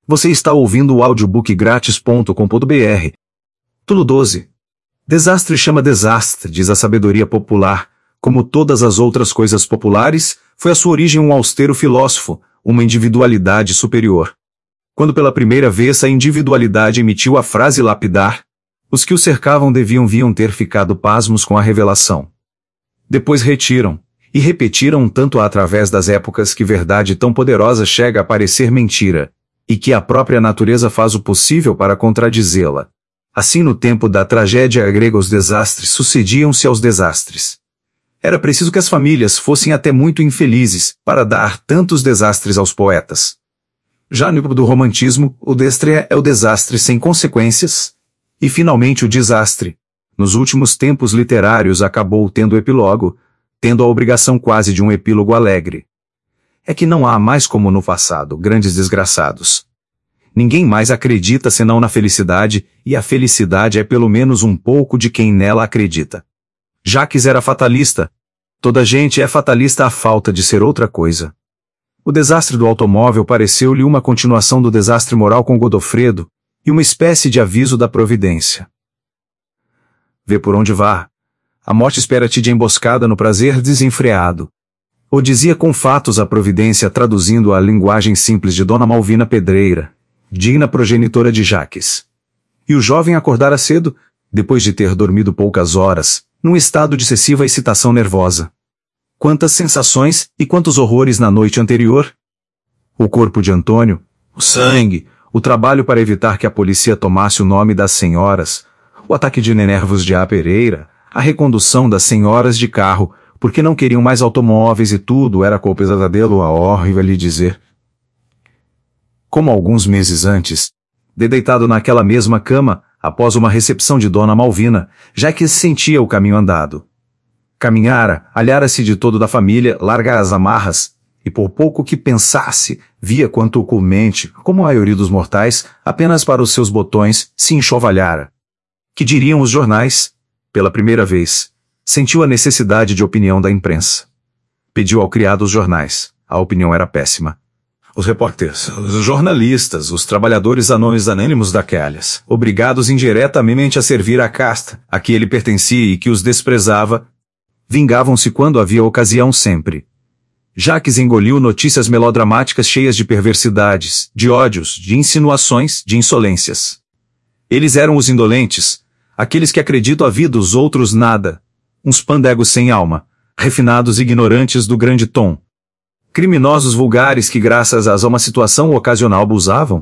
Você está ouvindo o audiobookgratis.com.br. Tulo 12. Desastre chama desastre, diz a sabedoria popular. Como todas as outras coisas populares, foi a sua origem um austero filósofo, uma individualidade superior. Quando pela primeira vez a individualidade emitiu a frase lapidar, os que o cercavam deviam ter ficado pasmos com a revelação. Depois retiram, e repetiram tanto através das épocas que verdade tão poderosa chega a parecer mentira, e que a própria natureza faz o possível para contradizê-la. Assim no tempo da tragédia grega os desastres sucediam-se aos desastres. Era preciso que as famílias fossem até muito infelizes para dar tantos desastres aos poetas. Já no do romantismo, o desastre é o desastre sem consequências, e finalmente o desastre, nos últimos tempos literários acabou tendo epílogo, tendo a obrigação quase de um epílogo alegre. É que não há mais como no passado, grandes desgraçados. Ninguém mais acredita senão na felicidade, e a felicidade é pelo menos um pouco de quem nela acredita. Jacques era fatalista. Toda gente é fatalista à falta de ser outra coisa. O desastre do automóvel pareceu-lhe uma continuação do desastre moral com Godofredo, e uma espécie de aviso da providência. Vê por onde vá. A morte espera-te de emboscada no prazer desenfreado. O dizia com fatos a providência traduzindo a linguagem simples de Dona Malvina Pedreira, digna progenitora de Jacques. E o jovem acordara cedo, depois de ter dormido poucas horas, num estado de excessiva excitação nervosa. Quantas sensações e quantos horrores na noite anterior! O corpo de Antônio, o sangue, o trabalho para evitar que a polícia tomasse o nome das senhoras, o ataque de nervos de A. Pereira, a recondução das senhoras de carro, porque não queriam mais automóveis e tudo era com o pesadelo a horrível lhe dizer. Como alguns meses antes, deitado naquela mesma cama, após uma recepção de Dona Malvina, já que sentia o caminho andado. Caminhara, alhara-se de todo da família, largara as amarras, e por pouco que pensasse, via quanto oculmente, como a maioria dos mortais, apenas para os seus botões, se enxovalhara. Que diriam os jornais? Pela primeira vez, sentiu a necessidade de opinião da imprensa. Pediu ao criado os jornais. A opinião era péssima. Os repórteres, os jornalistas, os trabalhadores anônimos daquelas, obrigados indiretamente a servir à casta, a que ele pertencia e que os desprezava, vingavam-se quando havia ocasião sempre. Jacques engoliu notícias melodramáticas cheias de perversidades, de ódios, de insinuações, de insolências. Eles eram os indolentes, aqueles que acreditam a vida dos outros nada, uns pandegos sem alma, refinados ignorantes do grande tom. Criminosos vulgares que graças a uma situação ocasional abusavam.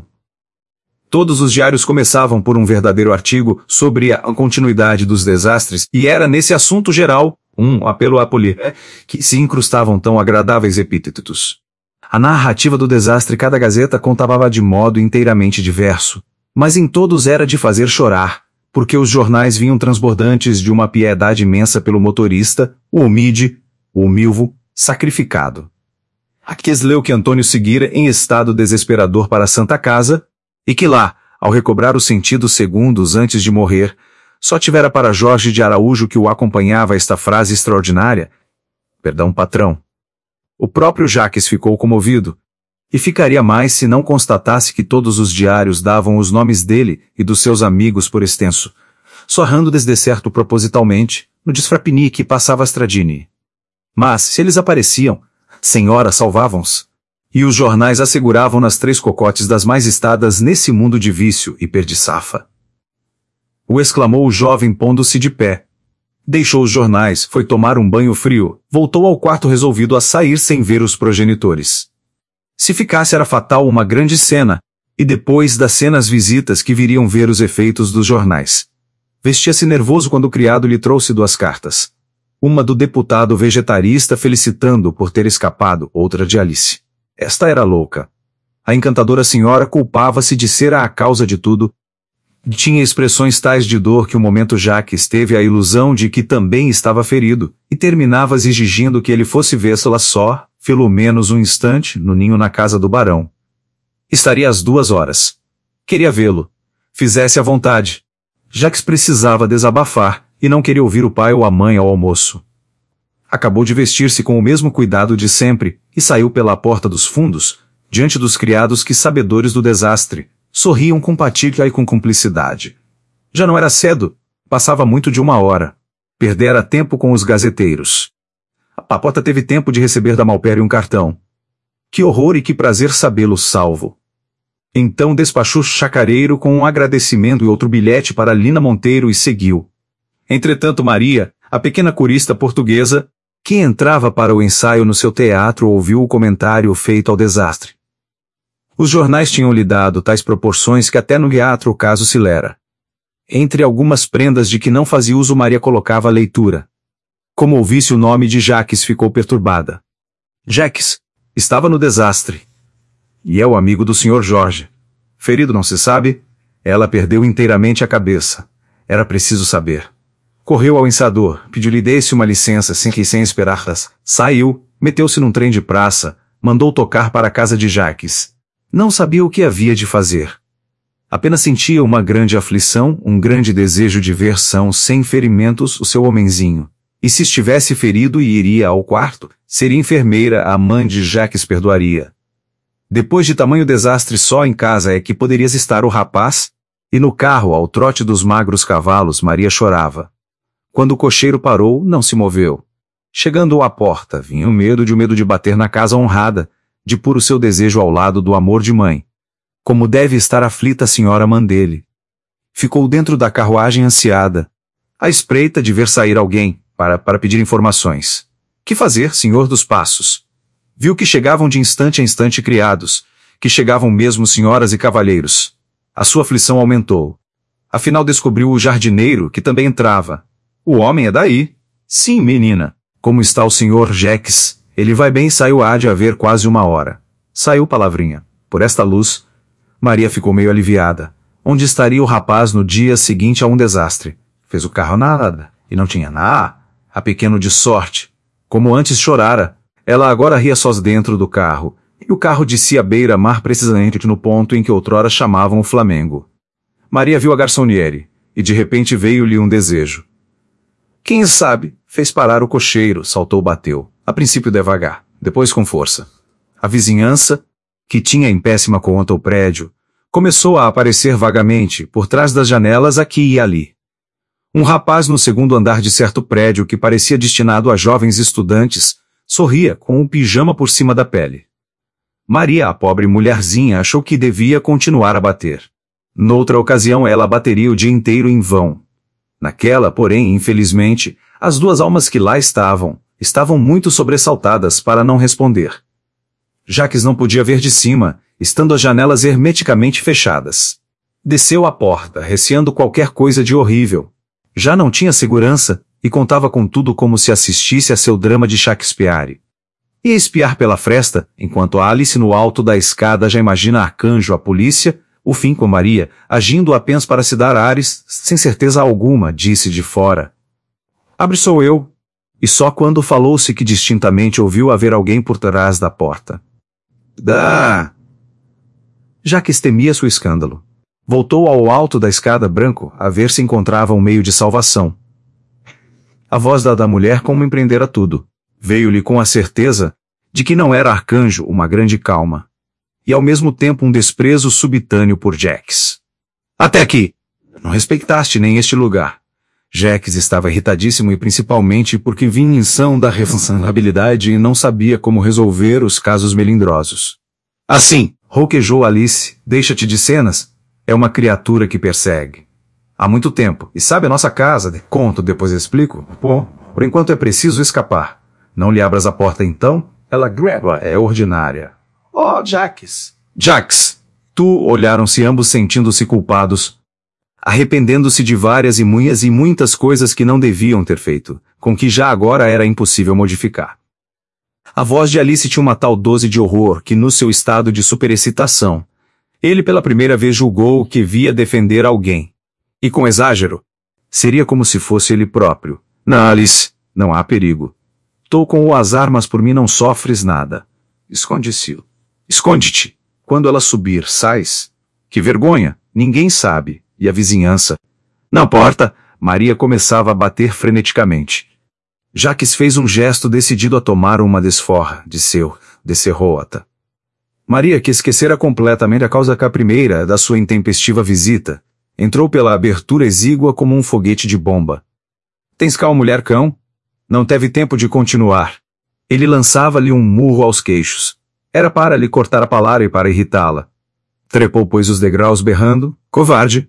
Todos os diários começavam por um verdadeiro artigo sobre a continuidade dos desastres e era nesse assunto geral, um apelo à polícia, que se incrustavam tão agradáveis epítetos. A narrativa do desastre cada gazeta contava de modo inteiramente diverso, mas em todos era de fazer chorar, porque os jornais vinham transbordantes de uma piedade imensa pelo motorista, o humilde, o humilvo, sacrificado. Jacques leu que Antônio seguira em estado desesperador para a Santa Casa, e que lá, ao recobrar os sentidos segundos antes de morrer, só tivera para Jorge de Araújo que o acompanhava esta frase extraordinária: "Perdão, patrão." O próprio Jacques ficou comovido, e ficaria mais se não constatasse que todos os diários davam os nomes dele e dos seus amigos por extenso, sorrando desdecerto propositalmente, no desfrapini que passava a Stradini. Mas, se eles apareciam, senhoras salvavam-se, e os jornais asseguravam nas três cocotes das mais estadas nesse mundo de vício e perdiçafa. O exclamou o jovem pondo-se de pé. Deixou os jornais, foi tomar um banho frio, voltou ao quarto resolvido a sair sem ver os progenitores. Se ficasse era fatal uma grande cena, e depois das cenas visitas que viriam ver os efeitos dos jornais. Vestia-se nervoso quando o criado lhe trouxe duas cartas. Uma do deputado vegetarista felicitando-o por ter escapado, outra de Alice. Esta era louca. A encantadora senhora culpava-se de ser a causa de tudo. Tinha expressões tais de dor que o momento Jacques teve a ilusão de que também estava ferido, e terminava exigindo que ele fosse vê-la só, pelo menos um instante, no ninho na casa do barão. Estaria às 2 horas. Queria vê-lo. Fizesse à vontade. Jacques precisava desabafar, e não queria ouvir o pai ou a mãe ao almoço. Acabou de vestir-se com o mesmo cuidado de sempre, e saiu pela porta dos fundos, diante dos criados que, sabedores do desastre, sorriam com patilha e com cumplicidade. Já não era cedo, passava muito de 1 hora. Perdera tempo com os gazeteiros. A papota teve tempo de receber da Malpério um cartão. Que horror e que prazer sabê-lo salvo. Então despachou o chacareiro com um agradecimento e outro bilhete para Lina Monteiro e seguiu. Entretanto Maria, a pequena corista portuguesa, que entrava para o ensaio no seu teatro, ouviu o comentário feito ao desastre. Os jornais tinham lhe dado tais proporções que até no teatro o caso se lera. Entre algumas prendas de que não fazia uso, Maria colocava a leitura. Como ouvisse o nome de Jacques, ficou perturbada. Jacques estava no desastre. E é o amigo do Sr. Jorge. Ferido não se sabe? Ela perdeu inteiramente a cabeça. Era preciso saber. Correu ao ensador, pediu-lhe desse uma licença sem esperar-las. Saiu, meteu-se num trem de praça, mandou tocar para a casa de Jacques. Não sabia o que havia de fazer. Apenas sentia uma grande aflição, um grande desejo de ver são, sem ferimentos, o seu homenzinho. E se estivesse ferido e iria ao quarto, seria enfermeira, a mãe de Jacques perdoaria. Depois de tamanho desastre, só em casa é que poderias estar o rapaz? E no carro, ao trote dos magros cavalos, Maria chorava. Quando o cocheiro parou, não se moveu. Chegando à porta, vinha o medo de bater na casa honrada, de pôr o seu desejo ao lado do amor de mãe. Como deve estar aflita a senhora Mandele. Ficou dentro da carruagem ansiada, à espreita de ver sair alguém, para pedir informações. Que fazer, senhor dos passos? Viu que chegavam de instante a instante criados, que chegavam mesmo senhoras e cavalheiros. A sua aflição aumentou. Afinal descobriu o jardineiro, que também entrava. O homem é daí. Sim, menina. Como está o senhor Jacques? Ele vai bem, saiu há de haver quase 1 hora. Saiu, palavrinha. Por esta luz. Maria ficou meio aliviada. Onde estaria o rapaz no dia seguinte a um desastre? Fez o carro nada. E não tinha nada. A pequeno de sorte. Como antes chorara, ela agora ria sós dentro do carro. E o carro descia à beira-mar precisamente no ponto em que outrora chamavam o Flamengo. Maria viu a garçoniere. E de repente veio-lhe um desejo. Quem sabe, fez parar o cocheiro, saltou, bateu. A princípio devagar, depois com força. A vizinhança, que tinha em péssima conta o prédio, começou a aparecer vagamente, por trás das janelas aqui e ali. Um rapaz no segundo andar de certo prédio que parecia destinado a jovens estudantes, sorria com um pijama por cima da pele. Maria, a pobre mulherzinha, achou que devia continuar a bater. Noutra ocasião ela bateria o dia inteiro em vão. Naquela, porém, infelizmente, as duas almas que lá estavam muito sobressaltadas para não responder. Jacques não podia ver de cima, estando as janelas hermeticamente fechadas. Desceu à porta, receando qualquer coisa de horrível. Já não tinha segurança, e contava com tudo como se assistisse a seu drama de Shakespeare. Ia espiar pela fresta, enquanto Alice no alto da escada já imagina Arcanjo, a polícia, o fim com Maria, agindo apenas para se dar ares, sem certeza alguma, disse de fora. Abre, sou eu. E só quando falou-se que distintamente ouviu haver alguém por trás da porta. Jacques temia seu escândalo. Voltou ao alto da escada branco, a ver se encontrava um meio de salvação. A voz da mulher como empreendera tudo. Veio-lhe com a certeza de que não era Arcanjo, uma grande calma. E ao mesmo tempo um desprezo subitâneo por Jacques. Até aqui! Não respeitaste nem este lugar. Jacques estava irritadíssimo e principalmente porque vinha em são da responsabilidade e não sabia como resolver os casos melindrosos. Assim, rouquejou Alice, deixa-te de cenas. É uma criatura que persegue. Há muito tempo. E sabe a nossa casa? Conto, depois explico. Bom, por enquanto é preciso escapar. Não lhe abras a porta então? Ela greva, é ordinária. Oh, Jacques! Jacques! Tu, olharam-se ambos sentindo-se culpados, arrependendo-se de várias e muitas coisas que não deviam ter feito, com que já agora era impossível modificar. A voz de Alice tinha uma tal dose de horror que no seu estado de superexcitação, ele pela primeira vez julgou que via defender alguém. E com exagero, seria como se fosse ele próprio. Não, Alice, não há perigo. Tô com o azar, mas por mim não sofres nada. Esconde-se. Esconde-te. Quando ela subir, sais. Que vergonha, ninguém sabe. E a vizinhança? Na porta, Maria começava a bater freneticamente. Jacques fez um gesto decidido a tomar uma desforra, descerrou-a. Maria, que esquecera completamente a causa primeira da sua intempestiva visita, entrou pela abertura exígua como um foguete de bomba. Tens cá, mulher cão? Não teve tempo de continuar. Ele lançava-lhe um murro aos queixos. Era para lhe cortar a palavra e para irritá-la. Trepou, pois, os degraus berrando: covarde!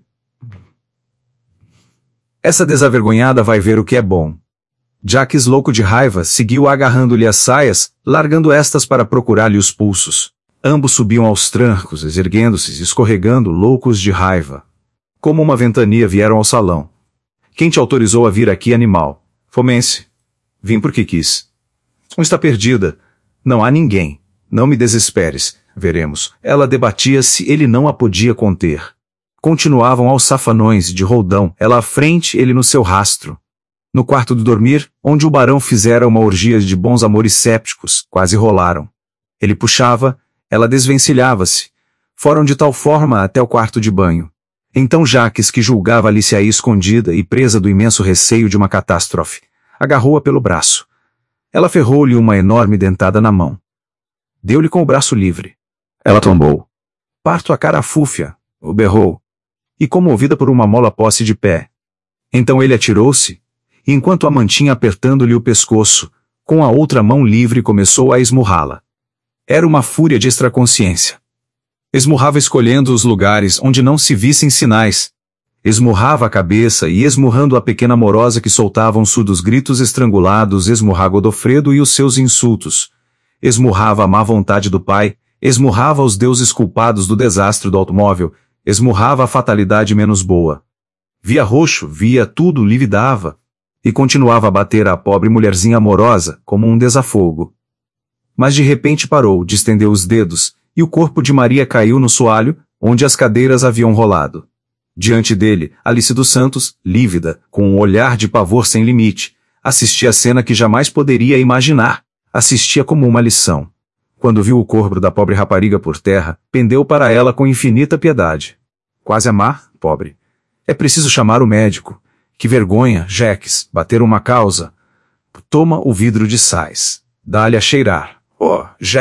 Essa desavergonhada vai ver o que é bom. Jacques, louco de raiva, seguiu agarrando-lhe as saias, largando estas para procurar-lhe os pulsos. Ambos subiam aos trancos, erguendo-se e escorregando, loucos de raiva. Como uma ventania vieram ao salão. Quem te autorizou a vir aqui, animal? Fomense. Vim porque quis. Está perdida. Não há ninguém. Não me desesperes. Veremos. Ela debatia-se, ele não a podia conter. Continuavam aos safanões de roldão, ela à frente, ele no seu rastro. No quarto de dormir, onde o barão fizera uma orgia de bons amores sépticos, quase rolaram. Ele puxava, ela desvencilhava-se. Foram de tal forma até o quarto de banho. Então Jacques, que julgava Alice aí escondida e presa do imenso receio de uma catástrofe, agarrou-a pelo braço. Ela ferrou-lhe uma enorme dentada na mão. Deu-lhe com o braço livre. Ela tombou. Parto a cara fúfia, o berrou. E comovida por uma mola pôs-se de pé. Então ele atirou-se, e enquanto a mantinha apertando-lhe o pescoço, com a outra mão livre começou a esmurrá-la. Era uma fúria de extraconsciência. Esmurrava escolhendo os lugares onde não se vissem sinais. Esmurrava a cabeça e esmurrando a pequena amorosa que soltava uns surdos gritos estrangulados, esmurrava Godofredo e os seus insultos. Esmurrava a má vontade do pai, esmurrava os deuses culpados do desastre do automóvel, esmurrava a fatalidade menos boa. Via roxo, via tudo, lividava. E continuava a bater a pobre mulherzinha amorosa, como um desafogo. Mas de repente parou, distendeu os dedos, e o corpo de Maria caiu no soalho, onde as cadeiras haviam rolado. Diante dele, Alice dos Santos, lívida, com um olhar de pavor sem limite, assistia a cena que jamais poderia imaginar, assistia como uma lição. Quando viu o corpo da pobre rapariga por terra, pendeu para ela com infinita piedade. Quase amar, pobre. É preciso chamar o médico. Que vergonha, Jacques, bater uma causa. Toma o vidro de sais. Dá-lhe a cheirar. Oh,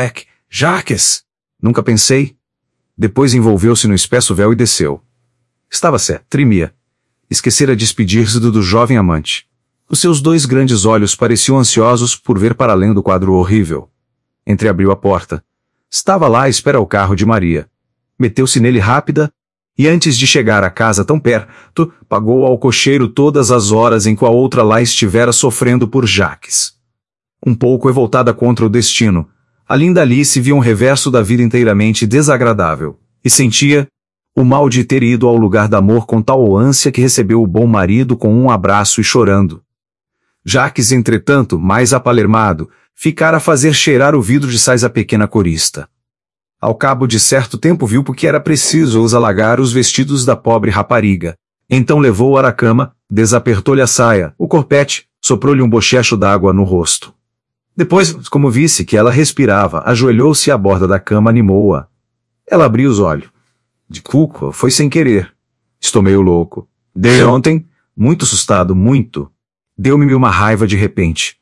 Jacques! Nunca pensei. Depois envolveu-se no espesso véu e desceu. Estava certo, tremia. Esquecera despedir-se do jovem amante. Os seus dois grandes olhos pareciam ansiosos por ver para além do quadro horrível. Entreabriu a porta. Estava lá à espera o carro de Maria. Meteu-se nele rápida, e antes de chegar à casa tão perto, pagou ao cocheiro todas as horas em que a outra lá estivera sofrendo por Jacques. Um pouco revoltada contra o destino, a linda Alice via um reverso da vida inteiramente desagradável, e sentia o mal de ter ido ao lugar do amor com tal ânsia que recebeu o bom marido com um abraço e chorando. Jacques, entretanto, mais apalermado, ficara a fazer cheirar o vidro de sais à pequena corista. Ao cabo de certo tempo viu porque era preciso os alagar os vestidos da pobre rapariga. Então levou-a à cama, desapertou-lhe a saia, o corpete, soprou-lhe um bochecho d'água no rosto. Depois, como visse que ela respirava, ajoelhou-se à borda da cama, animou-a. Ela abriu os olhos. De cuco, foi sem querer. Estou meio louco. Desde ontem, muito assustado, muito. Deu-me uma raiva de repente.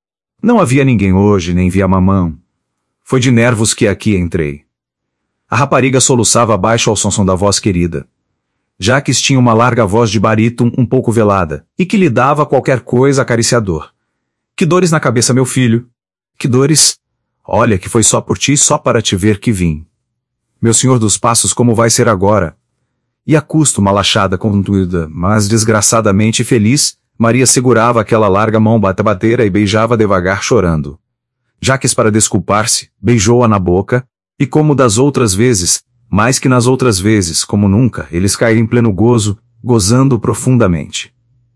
Não havia ninguém hoje, nem via mamão. Foi de nervos que aqui entrei. A rapariga soluçava abaixo ao som da voz querida. Jacques tinha uma larga voz de barítono um pouco velada, e que lhe dava qualquer coisa acariciador. Que dores na cabeça, meu filho? Que dores? Olha, que foi só por ti, só para te ver que vim. Meu senhor dos passos, como vai ser agora? E a custo, malachada, contuida, mas desgraçadamente feliz, Maria segurava aquela larga mão bateira e beijava devagar chorando. Jacques, para desculpar-se, beijou-a na boca, e como das outras vezes, mais que nas outras vezes, como nunca, eles caíram em pleno gozo, gozando profundamente.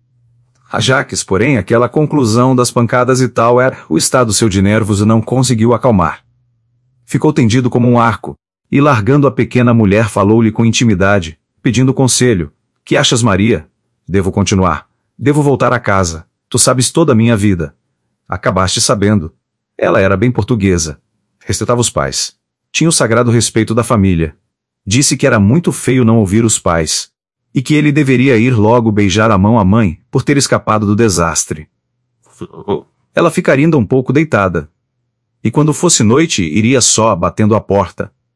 A Jacques, porém, aquela conclusão das pancadas e tal era o estado seu de nervos e não conseguiu acalmar. Ficou tendido como um arco, e largando a pequena mulher falou-lhe com intimidade, pedindo conselho. Que achas, Maria? Devo continuar. Devo voltar a casa. Tu sabes toda a minha vida. Acabaste sabendo. Ela era bem portuguesa. Respeitava os pais. Tinha o sagrado respeito da família. Disse que era muito feio não ouvir os pais. E que ele deveria ir logo beijar a mão à mãe, por ter escapado do desastre. Ela ficaria ainda um pouco deitada. E quando fosse noite, iria só, batendo a porta.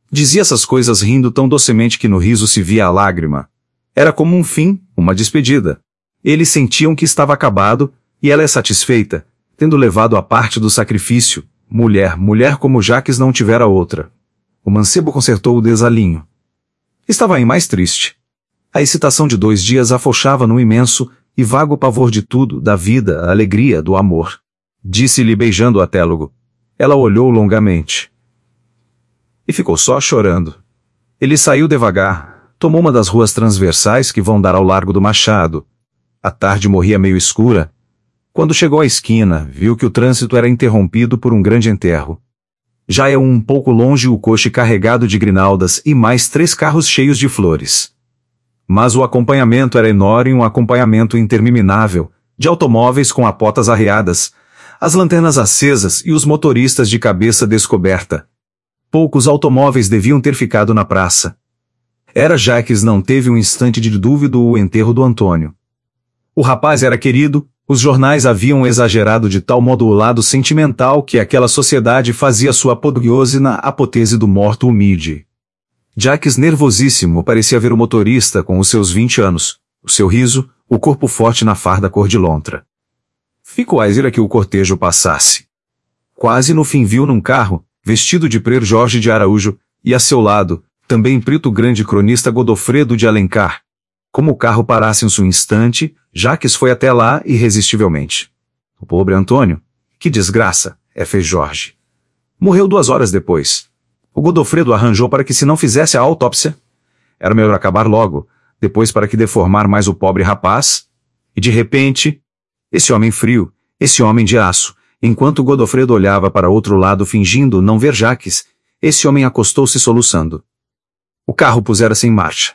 Dizia essas coisas rindo tão docemente que no riso se via a lágrima. Era como um fim, uma despedida. Eles sentiam que estava acabado, e ela é satisfeita, tendo levado a parte do sacrifício. Mulher como Jacques não tivera outra. O mancebo consertou o desalinho. Estava aí mais triste. A excitação de 2 dias afrouxava no imenso e vago pavor de tudo, da vida, a alegria, do amor. Disse-lhe beijando o atélogo. Ela olhou longamente. E ficou só chorando. Ele saiu devagar, tomou uma das ruas transversais que vão dar ao Largo do Machado. A tarde morria meio escura. Quando chegou à esquina, viu que o trânsito era interrompido por um grande enterro. Já é um pouco longe o coche carregado de grinaldas e mais 3 carros cheios de flores. Mas o acompanhamento era enorme, um acompanhamento interminável, de automóveis com apotas arreadas, as lanternas acesas e os motoristas de cabeça descoberta. Poucos automóveis deviam ter ficado na praça. Jacques não teve um instante de dúvida o enterro do Antônio. O rapaz era querido, os jornais haviam exagerado de tal modo o lado sentimental que aquela sociedade fazia sua apoteose na apotese do morto humilde. Jacques, nervosíssimo, parecia ver o motorista com os seus 20 anos, o seu riso, o corpo forte na farda cor de lontra. Ficou a ir que o cortejo passasse. Quase no fim viu num carro, vestido de preto Jorge de Araújo, e a seu lado, também preto grande cronista Godofredo de Alencar. Como o carro parasse um instante, Jacques foi até lá irresistivelmente. O pobre Antônio, que desgraça, fez Jorge. Morreu 2 horas depois. O Godofredo arranjou para que se não fizesse a autópsia. Era melhor acabar logo, depois para que deformar mais o pobre rapaz. E de repente, esse homem frio, esse homem de aço, enquanto Godofredo olhava para outro lado fingindo não ver Jacques, esse homem acostou-se soluçando. O carro pusera-se em marcha.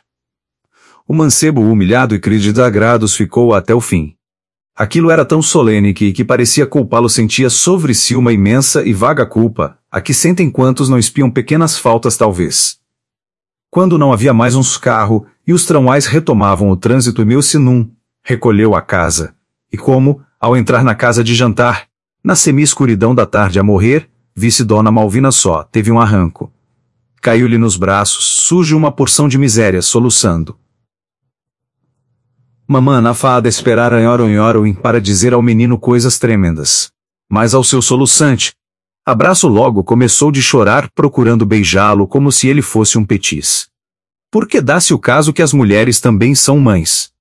O mancebo, humilhado e crise de desagrados, ficou até o fim. Aquilo era tão solene que parecia culpá-lo, sentia sobre si uma imensa e vaga culpa, a que sentem quantos não espiam pequenas faltas talvez. Quando não havia mais uns carro, e os tramwais retomavam o trânsito e meu sinum, recolheu a casa. E como, ao entrar na casa de jantar, na semi-escuridão da tarde a morrer, visse Dona Malvina só, teve um arranco. Caiu-lhe nos braços, sujo uma porção de miséria, soluçando. Mamã na fada esperara nhoro para dizer ao menino coisas tremendas. Mas ao seu soluçante, abraço logo começou de chorar procurando beijá-lo como se ele fosse um petis. Porque dá-se o caso que as mulheres também são mães.